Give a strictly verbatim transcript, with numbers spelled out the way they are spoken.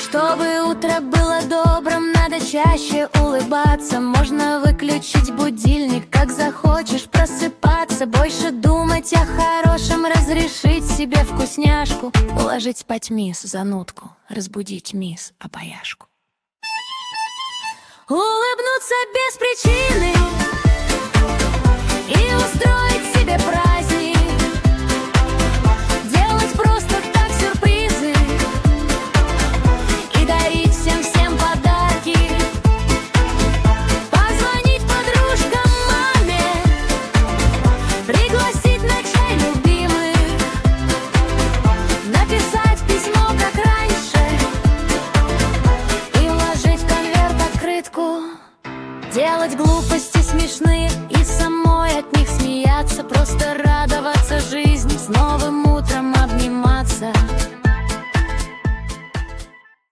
Чтобы утро было добрым, надо чаще улыбаться. Можно выключить будильник, как захочешь просыпаться. Больше думать о хорошем, разрешить себе вкусняшку. Уложить спать мисс занудку, разбудить мисс обаяшку. Улыбнуться без причины и устроить себе праздник. Делать просто так сюрпризы и дарить всем-всем подарки. Позвонить подружкам, маме, пригласить на чай любимых, написать письмо, как раньше, и вложить в конверт открытку. Делать глупости смешные и самой от них смеяться. Просто радоваться жизни снова